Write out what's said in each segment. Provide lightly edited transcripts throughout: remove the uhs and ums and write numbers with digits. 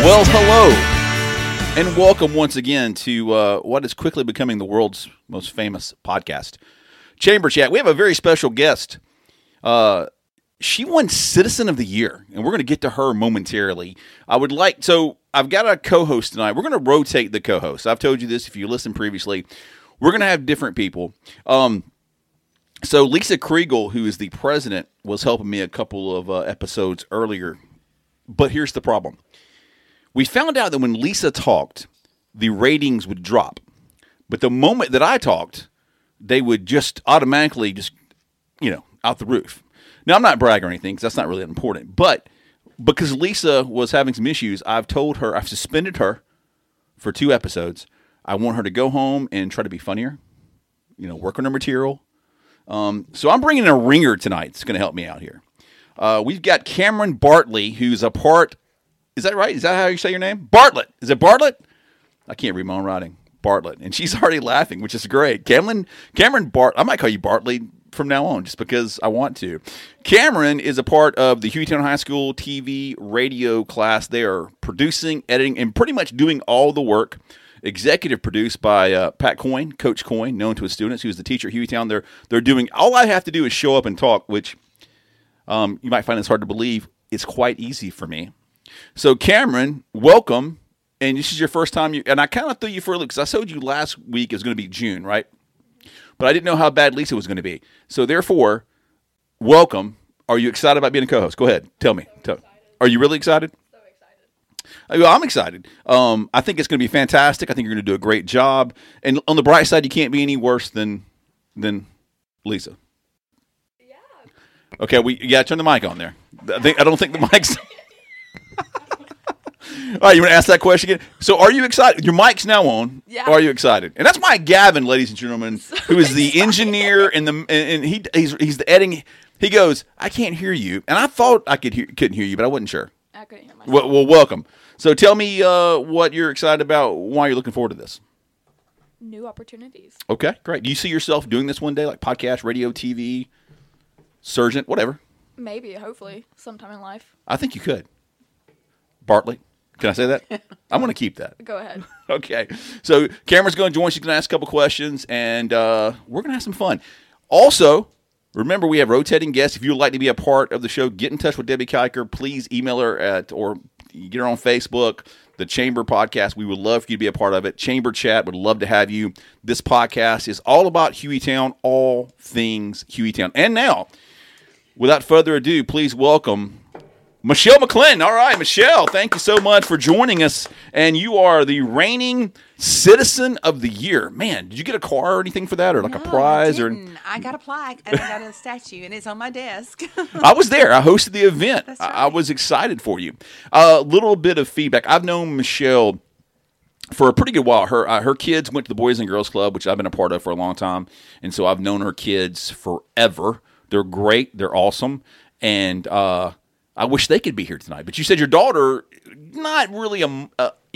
Well, hello, and welcome once again to what is quickly becoming the world's most famous podcast, Chamber Chat. We have a very special guest. She won Citizen of the Year, and we're going to get to her momentarily. I've got a co-host tonight. We're going to rotate the co-hosts. I've told you this if you listened previously. We're going to have different people. So Lisa Kriegel, who is the president, was helping me a couple of episodes earlier. But here's the problem. We found out that when Lisa talked, the ratings would drop. But the moment that I talked, they would just automatically out the roof. Now, I'm not bragging or anything because that's not really important. But because Lisa was having some issues, I've suspended her for 2 episodes. I want her to go home and try to be funnier, work on her material. So I'm bringing in a ringer tonight that's going to help me out here. We've got Cameron Bartley, who's a part. Is that right? Is that how you say your name? Bartlett. Is it Bartlett? I can't read my own writing. Bartlett. And she's already laughing, which is great. Cameron I might call you Bartley from now on just because I want to. Cameron is a part of the Hueytown High School TV radio class. They are producing, editing, and pretty much doing all the work. Executive produced by Pat Coyne, Coach Coyne, known to his students, who's the teacher at Hueytown. They're doing, all I have to do is show up and talk, which you might find this hard to believe. It's quite easy for me. So, Cameron, welcome. And this is your first time. And I kind of threw you for a look because I told you last week it was going to be June, right? But I didn't know how bad Lisa was going to be. So, therefore, welcome. Are you excited about being a co-host? Go ahead. Tell me. Are you really excited? So excited. I'm excited. I think it's going to be fantastic. I think you're going to do a great job. And on the bright side, you can't be any worse than Lisa. Yeah. Okay, we got to turn the mic on there. I don't think the mic's... All right, you want to ask that question again? So are you excited? Your mic's now on. Yeah. Are you excited? And that's Mike Gavin, ladies and gentlemen, who is the engineer and he's the editing. He goes, I can't hear you. And I thought I couldn't hear you, but I wasn't sure. I couldn't hear myself. Well, welcome. So tell me what you're excited about, why you're looking forward to this. New opportunities. Okay, great. Do you see yourself doing this one day, like podcast, radio, TV, surgeon, whatever? Maybe, hopefully, sometime in life. I think you could. Bartley. Can I say that? I'm going to keep that. Go ahead. Okay. So Cameron's going to join. She's going to ask a couple questions, and we're going to have some fun. Also, remember, we have rotating guests. If you would like to be a part of the show, get in touch with Debbie Kiker. Please email her or get her on Facebook, the Chamber Podcast. We would love for you to be a part of it. Chamber Chat would love to have you. This podcast is all about Hueytown, all things Hueytown. And now, without further ado, please welcome Michelle McClendon. All right, Michelle, thank you so much for joining us. And you are the reigning Citizen of the Year. Man, did you get a car or anything for that, or like a prize? I got a plaque and I got a statue, and it's on my desk. I was there. I hosted the event. That's right. I was excited for you. A little bit of feedback. I've known Michelle for a pretty good while. Her kids went to the Boys and Girls Club, which I've been a part of for a long time, and so I've known her kids forever. They're great. They're awesome, and I wish they could be here tonight. But you said your daughter, not really kind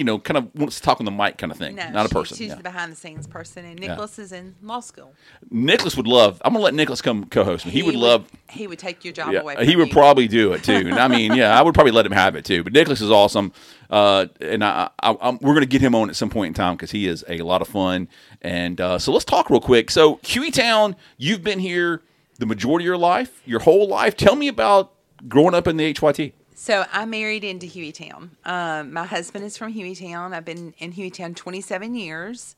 of wants to talk on the mic kind of thing. No, not a person. She's the behind-the-scenes person, and Nicholas is in law school. Nicholas would love. I'm going to let Nicholas come co-host me. He would love. He would take your job away from He would you. probably do it, too. And I mean, I would probably let him have it, too. But Nicholas is awesome. And we're going to get him on at some point in time because he is a lot of fun. And so let's talk real quick. So Hueytown, you've been here the majority of your life, your whole life. Tell me about growing up in the HYT. So I married into Hueytown. My husband is from Hueytown. I've been in Hueytown 27 years,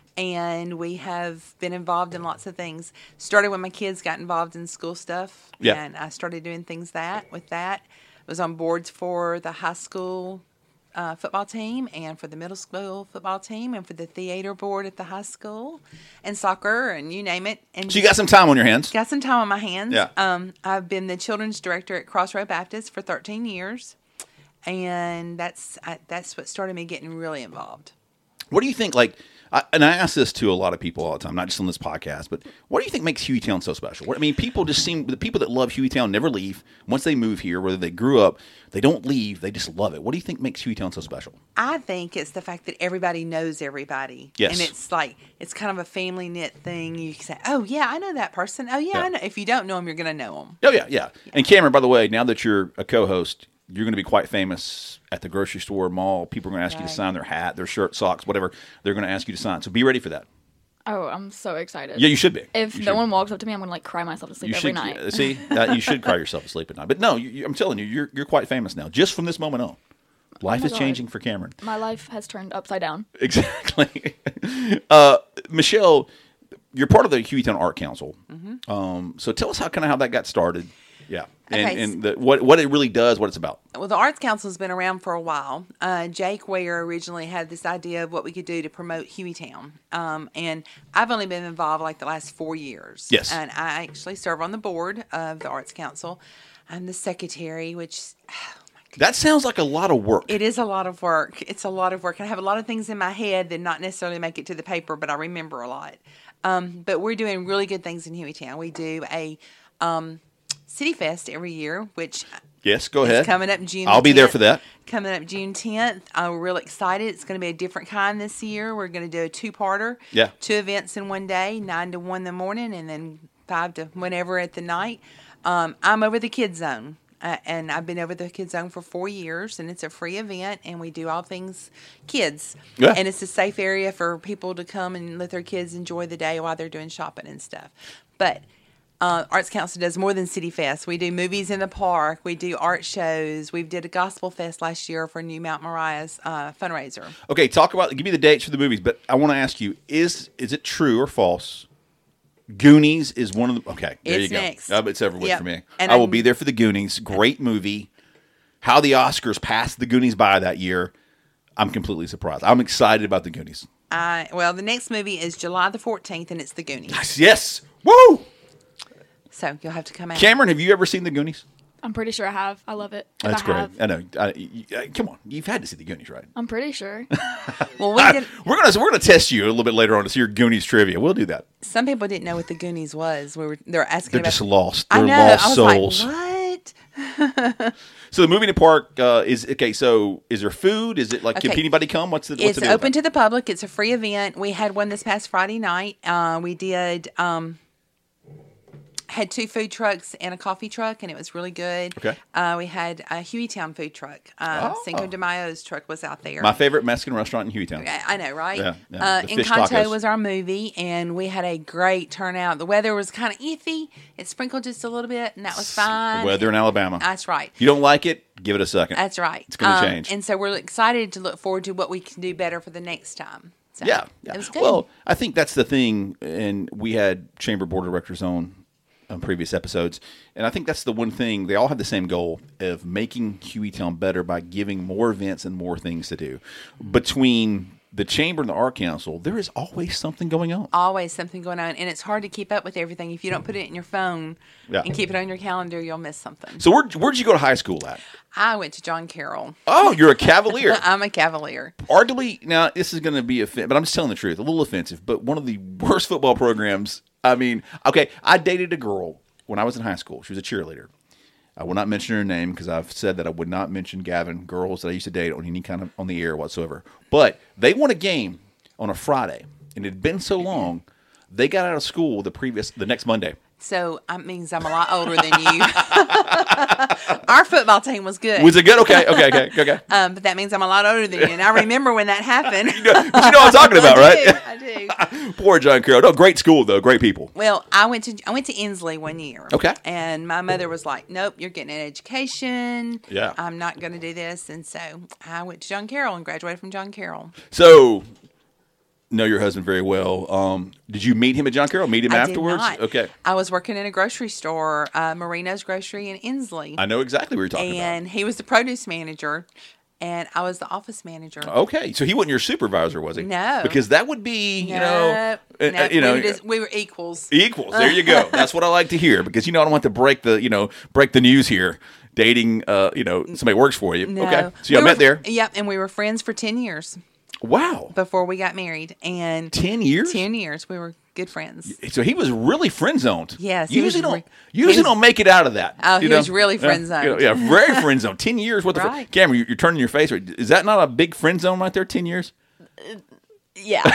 and we have been involved in lots of things. Started when my kids got involved in school stuff, and I started doing things with that. I was on boards for the high school football team and for the middle school football team and for the theater board at the high school and soccer and you name it. And so you got some time on your hands. Got some time on my hands. Yeah. I've been the children's director at Crossroad Baptist for 13 years, and that's what started me getting really involved. What do you think, and I ask this to a lot of people all the time, not just on this podcast, but what do you think makes Hueytown so special? I mean, the people that love Hueytown never leave. Once they move here, whether they grew up, they don't leave. They just love it. What do you think makes Hueytown so special? I think it's the fact that everybody knows everybody. Yes. And it's kind of a family knit thing. You can say, oh, yeah, I know that person. Oh, yeah, I know. If you don't know them, you're going to know them. Oh, yeah. And Cameron, by the way, now that you're a co-host, you're going to be quite famous at the grocery store, mall. People are going to ask you to sign their hat, their shirt, socks, whatever. They're going to ask you to sign. So be ready for that. Oh, I'm so excited. Yeah, you should be. If You no should. one walks up to me, I'm gonna like cry myself to sleep You every should night. see. You should cry yourself to sleep at night. But no, I'm telling you, you're quite famous now. Just from this moment on, life is God. changing for Cameron. My life has turned upside down. Exactly. Michelle, you're part of the Hueytown Art Council. So tell us how that got started. Yeah, Okay, and what it really does, what it's about. Well, the Arts Council has been around for a while. Jake Ware originally had this idea of what we could do to promote Hueytown. And I've only been involved like the last 4 years. Yes. And I actually serve on the board of the Arts Council. I'm the secretary, which, That sounds like a lot of work. it is a lot of work. It's a lot of work. I have a lot of things in my head that not necessarily make it to the paper, but I remember a lot. But we're doing really good things in Hueytown. We do a City Fest every year, which Yes, go ahead. is coming up June I'll be there 10th. for that. Coming up June 10th. We're real excited. It's going to be a different kind this year. We're going to do a two-parter. Yeah. 2 events in one day, 9 to 1 in the morning, and then 5 to whenever at the night. I'm over the Kids Zone. And I've been over the Kids Zone for 4 years, and it's a free event, and we do all things kids. Yeah. And it's a safe area for people to come and let their kids enjoy the day while they're doing shopping and stuff. But Arts Council does more than City Fest. We do movies in the park. We do art shows. We did a gospel fest last year for New Mount Moriah's fundraiser. Okay, give me the dates for the movies, but I want to ask you, is it true or false? Goonies is one of the... Okay, there It's you go. next. It's every week Yep. for me. And I will I'm- be there for the Goonies. Great movie. How the Oscars passed the Goonies by that year, I'm completely surprised. I'm excited about the Goonies. Well, the next movie is July the 14th, and it's The Goonies. Yes! Woo! So you'll have to come out. Cameron, have you ever seen the Goonies? I'm pretty sure I have. I love it. If That's I great. have, I know. Come on, you've had to see the Goonies, right? I'm pretty sure. Well, we did, We're gonna test you a little bit later on to see your Goonies trivia. We'll do that. some people didn't know what The Goonies was. They're asking They're about. just lost. I They're know. lost I was souls. like, what? So the movie in the park is okay. So is there food? Is it like can Okay. anybody come? What's the It's deal open with to the public. It's a free event. We had one this past Friday night. We did had 2 food trucks and a coffee truck, and it was really good. Okay. We had a Hueytown food truck. Oh. Cinco de Mayo's truck was out there. My favorite Mexican restaurant in Hueytown. I know, right? Yeah, yeah. The fish Encanto tacos. was our movie, and we had a great turnout. The weather was kind of iffy. It sprinkled just a little bit, and that was fine. Weather in Alabama. That's right. If you don't like it, give it a second. That's right. It's going to change. And so we're excited to look forward to what we can do better for the next time. So Yeah. It was good. Well, I think that's the thing, and we had Chamber Board of Directors on previous episodes, and I think that's the one thing. They all have the same goal of making Hueytown better by giving more events and more things to do. Between the Chamber and the Art Council, there is always something going on. Always something going on, and it's hard to keep up with everything. If you don't put it in your phone Yeah. and keep it on your calendar, you'll miss something. So where'd you go to high school at? I went to John Carroll. Oh, you're a Cavalier. I'm a Cavalier. Arguably, now this is going to be but I'm just telling the truth, a little offensive, but one of the worst football programs. I mean, okay, I dated a girl when I was in high school. She was a cheerleader. I will not mention her name because I've said that I would not mention girls that I used to date on any kind of on the air whatsoever. But they won a game on a Friday, and it had been so long, they got out of school the next Monday. So that means I'm a lot older than you. Our football team was good. Was it good? Okay. But that means I'm a lot older than you. And I remember when that happened. But you know what I'm talking about, right? I do. Poor John Carroll. No, great school though, great people. Well, I went to Inslee one year. Okay. And my mother was like, "Nope, you're getting an education. Yeah. I'm not going to do this." And so I went to John Carroll and graduated from John Carroll. So, know your husband very well. Did you meet him at John Carroll? Meet him I afterwards? did not. Okay. I was working in a grocery store, Marino's Grocery in Inslee. I know exactly what you're talking And he was the produce manager, and I was the office manager. about. Okay. So he wasn't your supervisor, was he? No. Because that would be, No, we were equals. equals. There you go. That's what I like to hear because, I don't want to break the news here. Dating, somebody works for you. No. Okay. So y'all met there. Yep, and we were friends for 10 years Wow. before we got married. And 10 years? 10 years, we were good friends. So he was really friend zoned. Yes, You he was usually don't make it out of that. Oh, he was really friend-zoned. Yeah, very friend zoned. 10 years. What the Right. Cameron, you're turning your face. Is that not a big friend zone right there? 10 years? Yeah.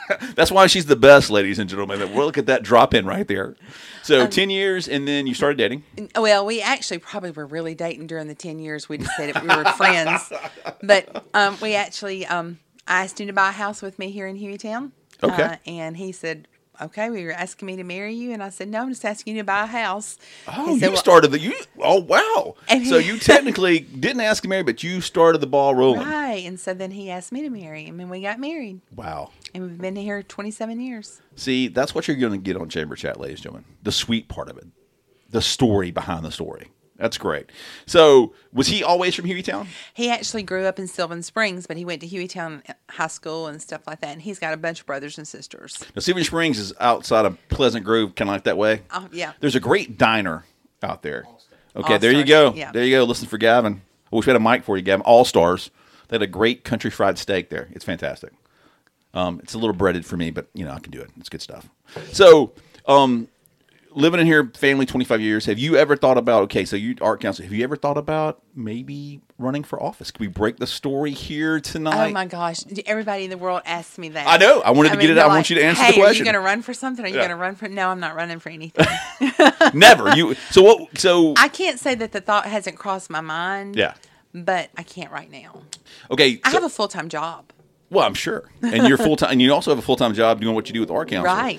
That's why she's the best, ladies and gentlemen. We'll look at that drop in right there. So 10 years, and then you started dating. Well, we actually probably were really dating during the 10 years. We just said it, we were friends. But we actually, I asked him to buy a house with me here in Hueytown. Okay. And he said, okay, we were asking me to marry you. And I said, no, I'm just asking you to buy a house. Oh, He said, you "Well," started oh, wow. And So he- you technically didn't ask to marry, but you started the ball rolling. right. And so then he asked me to marry him, and we got married. Wow. And we've been here 27 years. See, that's what you're going to get on Chamber Chat, ladies and gentlemen. The sweet part of it. The story behind the story. That's great. So, was he always from Hueytown? He actually grew up in Sylvan Springs, but he went to Hueytown High School and stuff like that. And he's got a bunch of brothers and sisters. Now, Silver Springs is outside of Pleasant Grove, kind of like that way. Oh, yeah. There's a great diner out there. Okay, All there you Stars, go. yeah. There you go. Listen for Gavin. I wish we had a mic for you, Gavin. All Stars. They had a great country fried steak there. It's fantastic. It's a little breaded for me, but, I can do it. It's good stuff. So, living in here, family, 25 years, have you ever thought about, so you art council, have you ever thought about maybe running for office? Can we break the story here tonight? Oh my gosh! Everybody in the world asks me that. I know. I wanted to get it they're out. I want you to answer the hey, question. Are you going to run for something? Are you Yeah. going to run for? No, I'm not running for anything. Never. So I can't say that the thought hasn't crossed my mind. yeah. But I can't right now. Okay. I so- have a full-time job. Well, I'm sure, and you're full time, and you also have a full time job doing what you do with art council, Right.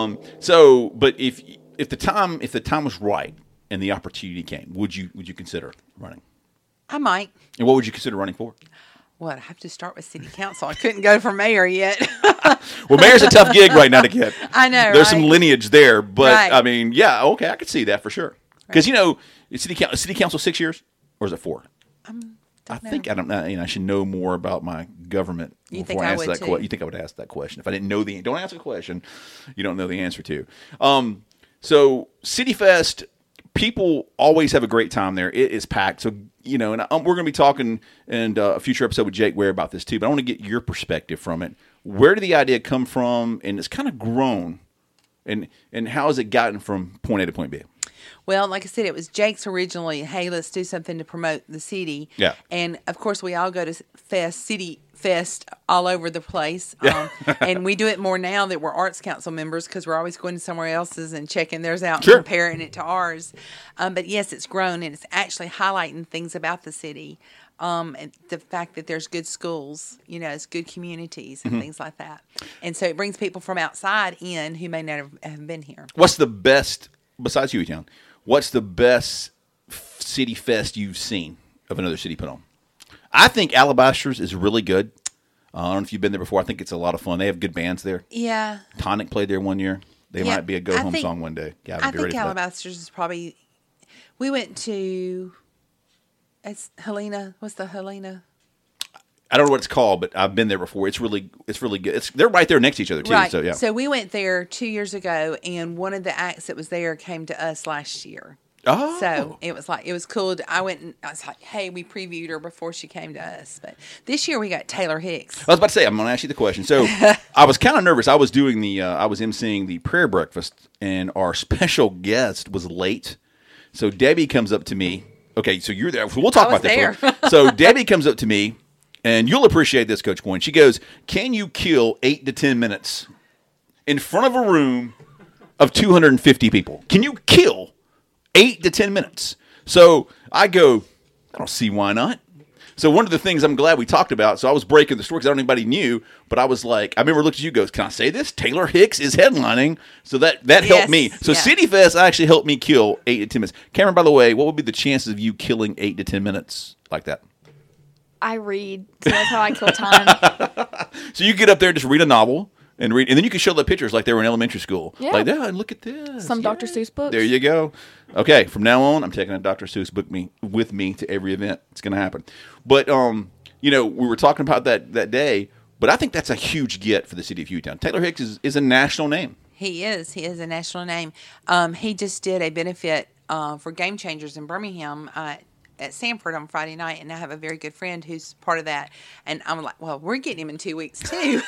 But if the time was right and the opportunity came, would you consider running? I might. And what would you consider running for? Well, I have to start with city council. I couldn't go for mayor yet. Well, mayor's a tough gig right now to get. I know, There's some right? lineage there, but Right. I mean, yeah, okay, I could see that for sure. Because city council 6 years, or is it 4? I think I don't know. I should know more about my government You before think I I ask would that too? question. You think I would ask that question if I didn't know the? Don't ask a question you don't know the answer to. So City Fest, people always have a great time there. It is packed. So and we're going to be talking in a future episode with Jake Ware about this too. But I want to get your perspective from it. Where did the idea come from? And it's kind of grown, and how has it gotten from point A to point B? Well, like I said, it was Jake's originally, hey, let's do something to promote the city. Yeah. And, of course, we all go to City Fest all over the place. And we do it more now that we're Arts Council members because we're always going to somewhere else's and checking theirs out Sure. and comparing it to ours. But, yes, it's grown, and it's actually highlighting things about the city. And the fact that there's good schools, it's good communities and things like that. And so it brings people from outside in who may not have been here. What's the best, besides Hueytown, what's the best city fest you've seen of another city put on? I think Alabasters is really good. I don't know if you've been there before. I think it's a lot of fun. They have good bands there. Yeah. Tonic played there one year. They Yeah, might be a I go-home think- song one day. Gavin, I be think ready for that. Alabasters is probably. We went to. It's Helena. What's the Helena? I don't know what it's called, but I've been there before. It's really good. They're right there next to each other too. Right. So yeah. So we went there 2 years ago, and one of the acts that was there came to us last year. Oh. So it was cool. I went and I was like, hey, we previewed her before she came to us. But this year we got Taylor Hicks. I was about to say, I'm going to ask you the question. So I was kind of nervous. I was doing I was emceeing the prayer breakfast, and our special guest was late. So Debbie comes up to me. Okay, so you're there. We'll talk I was about this. there. So Debbie comes up to me, and you'll appreciate this, Coach Coyne. She goes, "Can you kill 8 to 10 minutes in front of a room of 250 people? Can you kill 8 to 10 minutes?" So I go, I don't see why not. So one of the things I'm glad we talked about, so I was breaking the story because I don't know anybody knew, but I was like, I remember looking at you goes, can I say this? Taylor Hicks is headlining. So that helped me. So yeah. City Fest actually helped me kill 8 to 10 minutes. Cameron, by the way, what would be the chances of you killing 8 to 10 minutes like that? I read, so that's how I kill time. So you get up there and just read a novel and read, and then you can show the pictures like they were in elementary school. Yeah. Like, yeah, look at this. Some Dr. Seuss books. There you go. Okay, from now on, I'm taking a Dr. Seuss book with me to every event. It's going to happen. But we were talking about that day, but I think that's a huge get for the city of Hueytown. Taylor Hicks is a national name. He is a national name. He just did a benefit for Game Changers in Birmingham at Sanford on Friday night, and I have a very good friend who's part of that. And I'm like, well, we're getting him in 2 weeks too.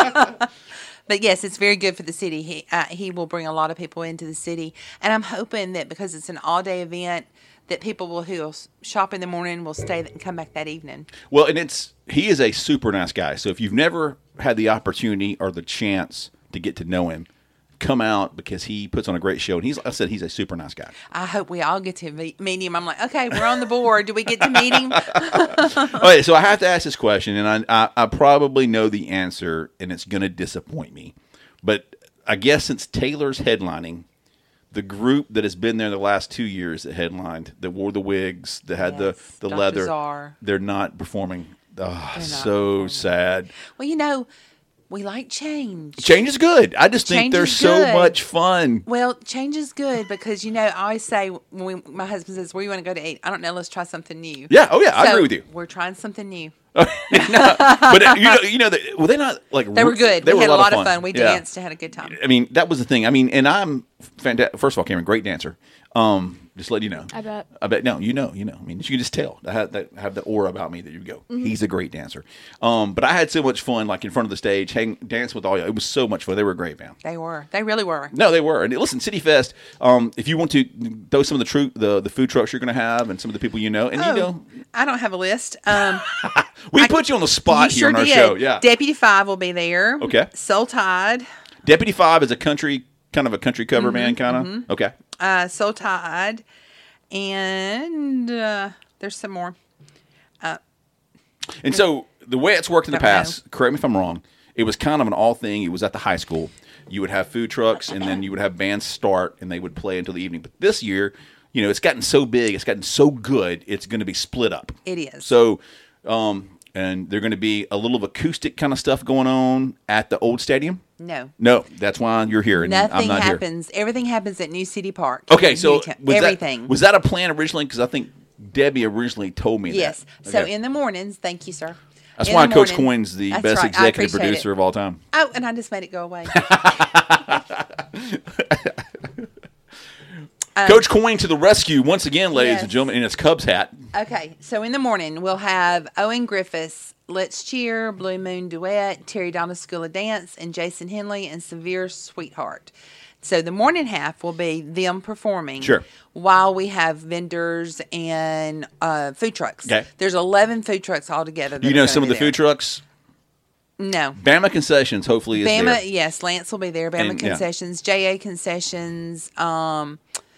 But yes, it's very good for the city. He will bring a lot of people into the city, and I'm hoping that because it's an all-day event, that people who'll shop in the morning will stay and come back that evening. Well, and he is a super nice guy. So if you've never had the opportunity or the chance to get to know him, come out because he puts on a great show. And he's a super nice guy. I hope we all get to meet him. I'm like, okay, we're on the board. Do we get to meet him? Okay, so I have to ask this question, and I probably know the answer, and it's going to disappoint me. But I guess since Taylor's headlining, the group that has been there the last 2 years that headlined, that wore the wigs, that had the Dr. leather, Czar. They're not performing. Oh, They're not so performing. sad. Well, we like change. Change is good. I just think Change they're is so good. much fun. Well, change is good because, I always say, my husband says, where you want to go to eat? I don't know, let's try something new. Yeah. Oh, yeah. I So, agree with you. We're trying something new. But were they not like? They were good. They We were had a lot of fun. We Yeah. danced and had a good time. I mean, that was the thing. I mean, and I'm fantastic. First of all, Cameron, great dancer. Just let you know. I bet. No, you know. I mean, you can just tell. I have the aura about me that you go. He's a great dancer. But I had so much fun, like in front of the stage, dance with all y'all. It was so much fun. They were a great band. They were. They really were. No, they were. And listen, City Fest. If you want to throw some of the food trucks you're going to have, and some of the people and I don't have a list. we put you on the spot You here sure on our did. show. Yeah. Deputy 5 will be there. Okay. Soul Tide. Deputy 5 is a country cover band, kind of. Okay. Soul Tide. And there's some more. And so the way it's worked in the Don't know. past, correct me if I'm wrong, it was kind of an all thing. It was at the high school. You would have food trucks, and then you would have bands start, and they would play until the evening. But this year, it's gotten so big, it's gotten so good, it's going to be split up. It is. So, and there's going to be a little of acoustic kind of stuff going on at the old stadium. No, that's why you're here, and Nothing I'm not happens. Everything happens at New City Park. here. Okay, so everything. Was that a plan originally? Because I think Debbie originally told me Yes. that. So Okay. in the mornings, thank you, sir. That's In why the Coach morning- Coyne's the That's best right. I executive appreciate producer it. of all time. Oh, and I just made it go away. Coach Coyne to the rescue once again, ladies Yes. and gentlemen, in his Cubs hat. Okay, so in the morning, we'll have Owen Griffiths, Let's Cheer, Blue Moon Duet, Terry Donna's School of Dance, and Jason Henley and Severe Sweetheart. So the morning half will be them performing. Sure. While we have vendors and food trucks. Okay. There's 11 food trucks altogether. that You are know gonna some of be the food there. trucks? No. Bama Concessions, hopefully, is Bama, there. yes, Lance will be there. Bama And, yeah. Concessions, JA Concessions. Oh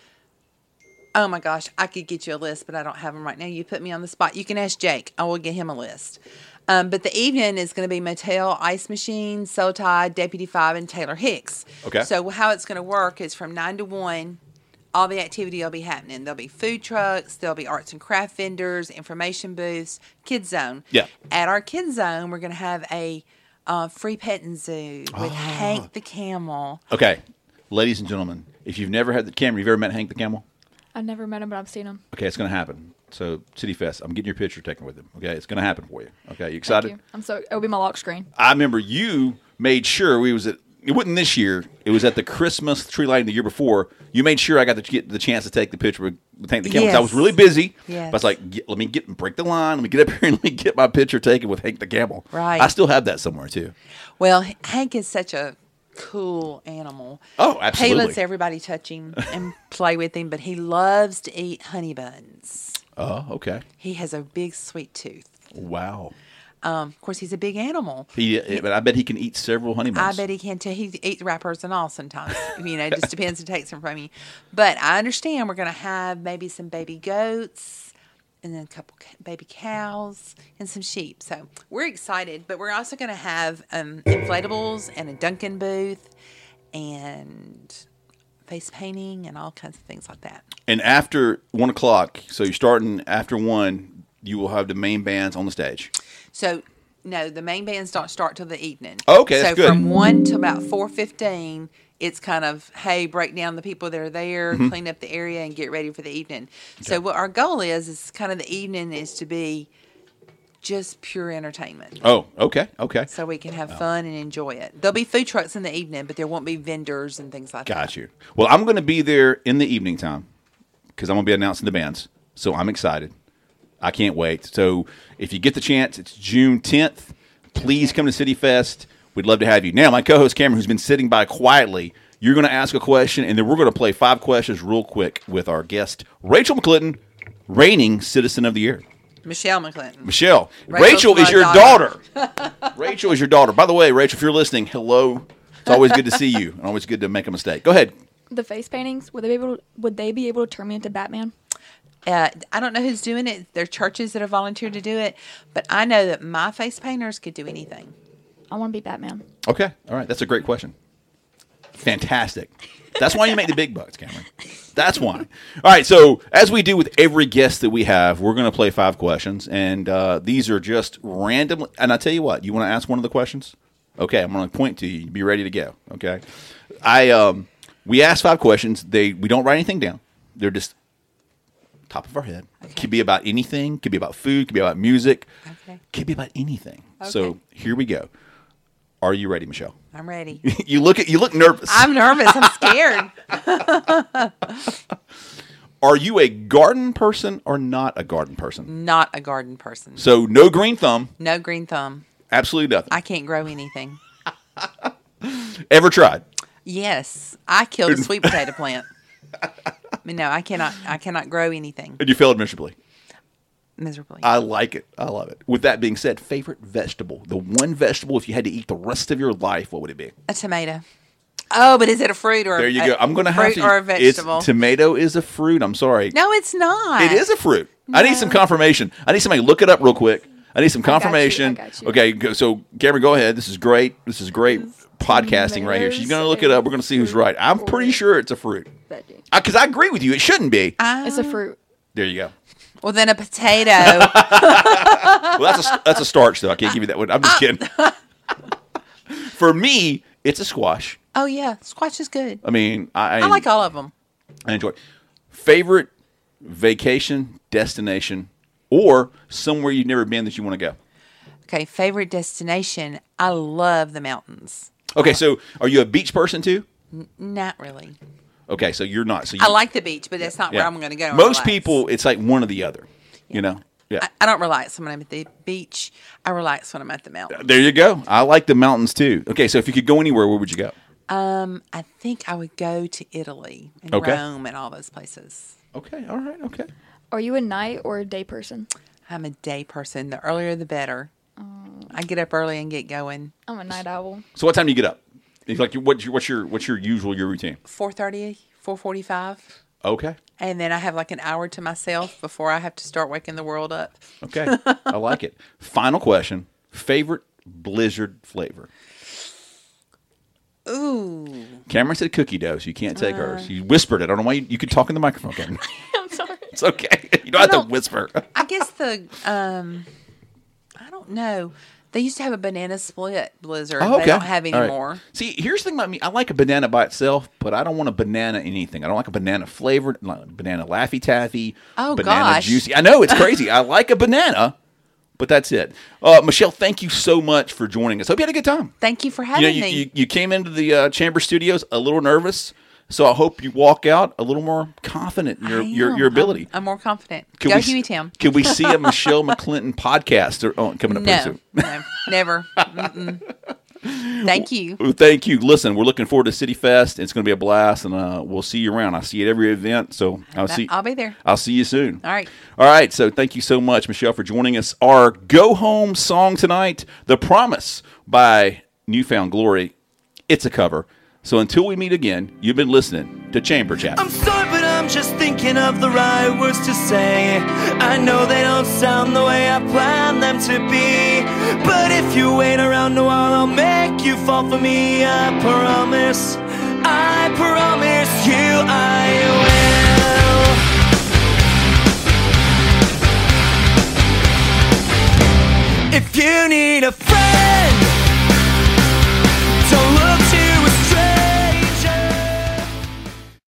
my gosh, I could get you a list, but I don't have them right now. You put me on the spot. You can ask Jake. I will get him a list. But the evening is going to be Motel, Ice Machine, Soul Tide, Deputy 5, and Taylor Hicks. Okay. So how it's going to work is from 9 to 1, all the activity will be happening. There'll be food trucks, there'll be arts and craft vendors, information booths, Kids Zone. Yeah. At our Kids Zone, we're going to have a free petting zoo with Hank the Camel. Okay, ladies and gentlemen, if you've never had the camera, you've ever met Hank the Camel? I've never met him, but I've seen him. Okay, it's going to happen. So, City Fest, I'm getting your picture taken with him. Okay, it's going to happen for you. Okay, you excited? Thank you. It'll be my lock screen. I remember you made sure it wasn't this year. It was at the Christmas tree lighting the year before. You made sure I got to get the chance to take the picture with Hank the Camel. 'Cause I was Yes. really busy. Yes. But I was like, let me break the line. Let me get up here and let me get my picture taken with Hank the Camel. Right. I still have that somewhere too. Well, Hank is such a cool animal. Oh, absolutely. He lets everybody touch him and play with him, but he loves to eat honey buns. Oh, okay. He has a big sweet tooth. Wow. Of course, he's a big animal. But I bet he can eat several honey I buns. bet he can too. He eats wrappers and all sometimes. It just depends who takes them from you. But I understand we're going to have maybe some baby goats and then a couple baby cows and some sheep. So we're excited. But we're also going to have inflatables and a Dunkin' booth and face painting and all kinds of things like that. And after 1 o'clock, so you're starting after 1, you will have the main bands on the stage. So, no, the main bands don't start till the evening. Oh, okay, that's good. So from 1 to about 4:15, it's kind of, hey, break down the people that are there, Mm-hmm. clean up the area, and get ready for the evening. So what our goal is kind of the evening is to be just pure entertainment. Oh, okay. So we can have fun and enjoy it. There'll be food trucks in the evening, but there won't be vendors and things like that. Got you. Well, I'm going to be there in the evening time because I'm going to be announcing the bands. So I'm excited. I can't wait. So if you get the chance, it's June 10th. Please come to City Fest. We'd love to have you. Now, my co-host Cameron, who's been sitting by quietly, you're going to ask a question, and then we're going to play 5 questions real quick with our guest, Rachel McClinton, reigning Citizen of the Year? Michelle McClinton. Michelle. Rachel's Rachel is my your daughter. daughter. Rachel is your daughter. By the way, Rachel, if you're listening, hello. It's always good to see you, and always good to make a mistake. Go ahead. The face paintings, would they be able to turn me into Batman? I don't know who's doing it. There are churches that have volunteered to do it, but I know that my face painters could do anything. I want to be Batman. Okay. All right. That's a great question. Fantastic. That's why you make the big bucks, Cameron. That's why. All right. So as we do with every guest that we have, we're going to play 5 questions, and these are just randomly. And I tell you what, you want to ask one of the questions? Okay, I'm going to point to you. Be ready to go. Okay. We ask 5 questions. We don't write anything down. They're just top of our head. Okay. Could be about anything. Could be about food. Could be about music. Okay. Could be about anything. Okay. So here we go. Are you ready, Michelle? I'm ready. You look nervous. I'm nervous. I'm scared. Are you a garden person or not a garden person? Not a garden person. So no green thumb. No green thumb. Absolutely nothing. I can't grow anything. Ever tried? Yes, I killed a sweet potato plant. No, I cannot grow anything. And you failed miserably. Miserably. I like it. I love it. With that being said, favorite vegetable. The one vegetable, if you had to eat the rest of your life, what would it be? A tomato. Oh, but is it a fruit or There you go. I'm going to have fruit to. or a vegetable? Tomato is a fruit. I'm sorry. No, it's not. It is a fruit. I need some confirmation. I need somebody to look it up real quick. I need some confirmation. I got you. Okay, so Cameron, go ahead. This is great. This is great podcasting right here. She's going to look it up. We're going to see who's right. I'm pretty sure it's a fruit. Because I agree with you. It shouldn't be. It's a fruit. There you go. Well, then a potato. Well, that's a starch, though. I can't give you that one. I'm just kidding. For me, it's a squash. Oh, yeah. Squash is good. I mean, I like all of them. I enjoy it. Favorite vacation destination or somewhere you've never been that you want to go? Okay, favorite destination. I love the mountains. Okay, so are you a beach person too? Not really. Okay, so you're not. So I like the beach, but that's not where I'm going to go. and Most relax. people, it's like one or the other. You know? Yeah. I don't relax when I'm at the beach. I relax when I'm at the mountain. There you go. I like the mountains too. Okay, so if you could go anywhere, where would you go? I think I would go to Italy and Okay. Rome and all those places. Okay, all right, okay. Are you a night or a day person? I'm a day person. The earlier, the better. I get up early and get going. I'm a night owl. So what time do you get up? It's like what's your usual routine? 4:30, 4:45. Okay. And then I have like an hour to myself before I have to start waking the world up. Okay. I like it. Final question. Favorite Blizzard flavor? Ooh. Cameron said cookie dough, so you can't take hers. You whispered it. I don't know why you could talk in the microphone, Cameron. I'm sorry. It's okay. You don't have to whisper. I guess I don't know. They used to have a banana split Blizzard. Oh, okay. They don't have All right. anymore. See, here's the thing about me. I like a banana by itself, but I don't want a banana anything. I don't like a banana flavored, like banana Laffy Taffy, Oh, banana gosh. juicy. I know, it's crazy. I like a banana, but that's it. Michelle, thank you so much for joining us. Hope you had a good time. Thank you for having me. You came into the Chamber Studios a little nervous, so I hope you walk out a little more confident in your ability. I'm more confident. Could Go we- Hueytown. Could we see a Michelle McClinton podcast coming up pretty No, soon? no, never. Mm-mm. Thank you. Well, thank you. Listen, we're looking forward to City Fest. It's going to be a blast, and we'll see you around. I see you at every event, so I'll be there. I'll see you soon. All right. All right. So thank you so much, Michelle, for joining us. Our go home song tonight, "The Promise" by Newfound Glory. It's a cover. So until we meet again, you've been listening to Chamber Chat. I'm sorry, but I'm just thinking of the right words to say. I know they don't sound the way I planned them to be, but if you wait around a while, I'll make you fall for me. I promise you I will. If you need a friend,